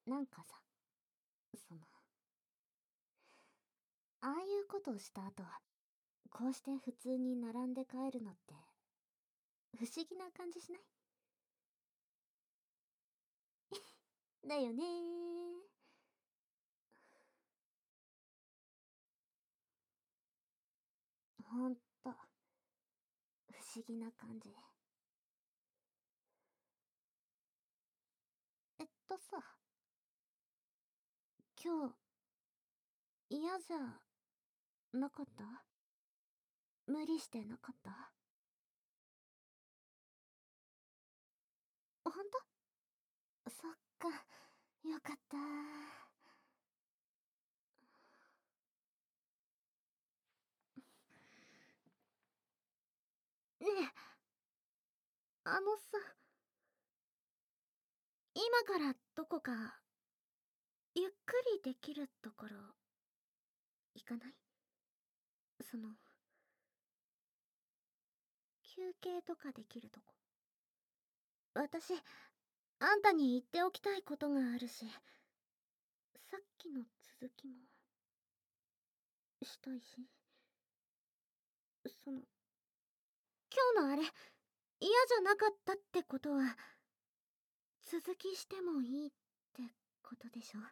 なんかさ、ああいうことをした後、こうして普通に並んで帰るのって、不思議な感じしない？だよねー。ほんと、不思議な感じ。さ、今日、嫌じゃなかった？無理してなかった？ほんと？そっか、よかったねえ、さ、今からどこか、ゆっくりできるところ、行かない？その、休憩とかできるとこ。私、あんたに言っておきたいことがあるし、さっきの続きも、したいし。今日のあれ、嫌じゃなかったってことは、続きしてもいいってことでしょ？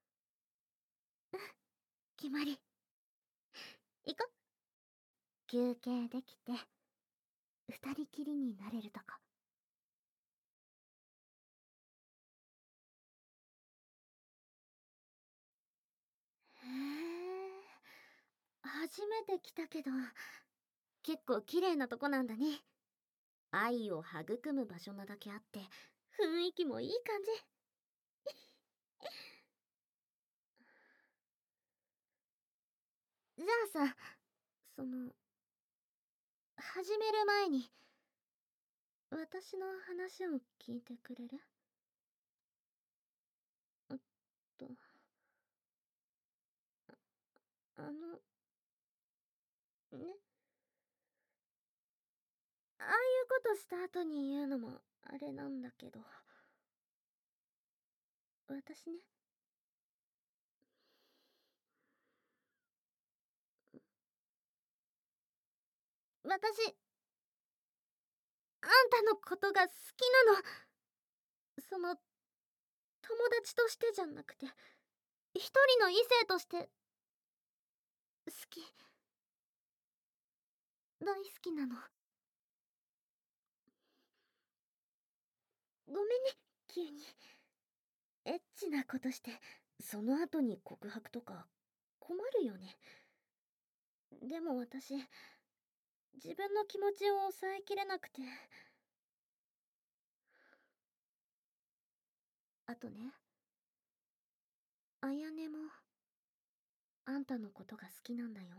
決まり。行こ。休憩できて、二人きりになれるとこ。へえ、初めて来たけど、結構綺麗なとこなんだね。愛を育む場所なだけあって、雰囲気もいい感じ。じゃあさ、始める前に、私の話を聞いてくれる？えっと、あの、ね。ああいうことした後に言うのもあれなんだけど、私ね、私、あんたのことが好きなの。友達としてじゃなくて、一人の異性として、好き、大好きなの。ごめんね、急に。エッチなことして、その後に告白とか、困るよね。でも私、自分の気持ちを抑えきれなくて。あとね、あやねも、あんたのことが好きなんだよ。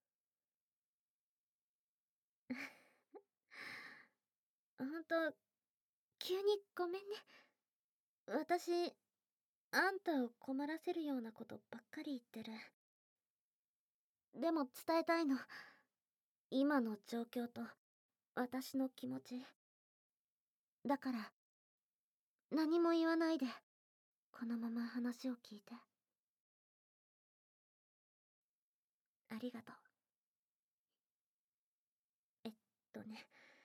ほんと、急にごめんね。私、あんたを困らせるようなことばっかり言ってる。でも伝えたいの。今の状況と、私の気持ち。だから、何も言わないで、このまま話を聞いて。ありがとう。えっね。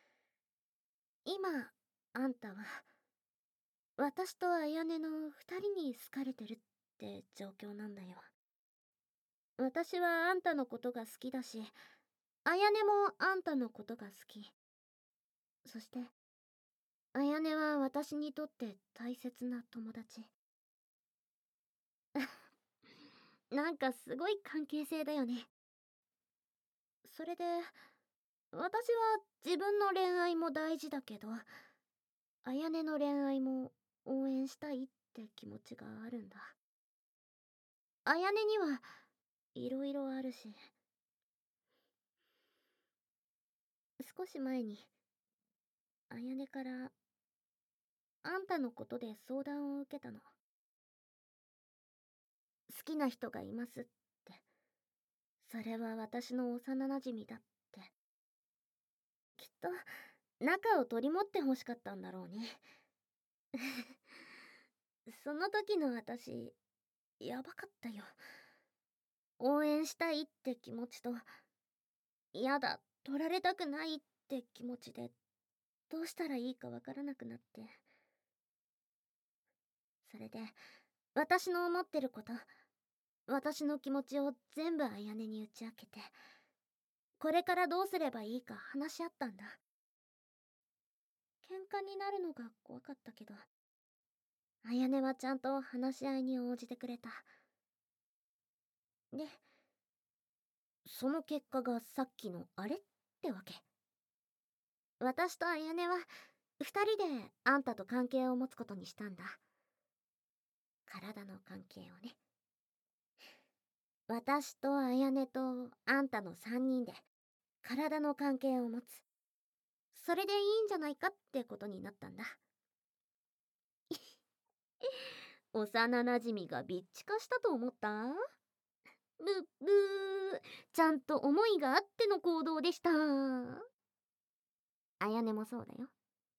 今、あんたは、私とあやねの二人に好かれてるって状況なんだよ。私はあんたのことが好きだし、あやねもあんたのことが好き。そして、あやねは私にとって大切な友達。なんかすごい関係性だよね。それで、私は自分の恋愛も大事だけど、あやねの恋愛も応援したいって気持ちがあるんだ。あやねにはいろいろあるし、少し前に、あやねからあんたのことで相談を受けたの。好きな人がいますって。それは私の幼馴染だって。きっと、仲を取り持って欲しかったんだろうね。 その時の私、やばかったよ。応援したいって気持ちと、やだ、取られたくないって気持ちで、どうしたらいいかわからなくなって。それで、私の思ってること、私の気持ちを全部綾音に打ち明けて、これからどうすればいいか話し合ったんだ。喧嘩になるのが怖かったけど、綾音はちゃんと話し合いに応じてくれた。で、その結果がさっきのあれってわけ。私と綾音は二人であんたと関係を持つことにしたんだ。体の関係をね。私と綾音とあんたの三人で体の関係を持つ。それでいいんじゃないかってことになったんだ。幼馴染がビッチ化したと思った？ブブー。ちゃんと思いがあっての行動でした。綾音もそうだよ。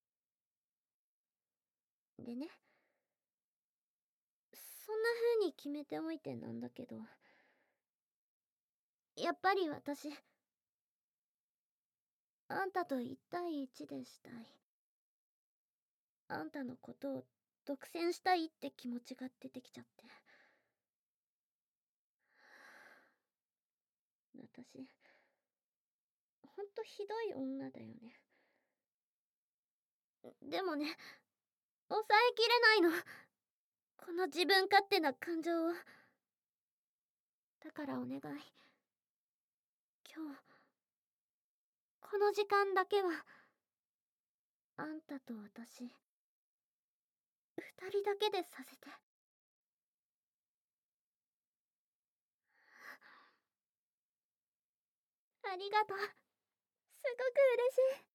でね、そんな風に決めておいてなんだけど、やっぱり私、あんたと一対一でしたい。あんたのことを独占したいって気持ちが出てきちゃって。私、ほんとひどい女だよね。でもね、抑えきれないの。この自分勝手な感情を。だからお願い。今日、この時間だけは、あんたと私、二人だけでさせて。ありがとう。すごく嬉しい。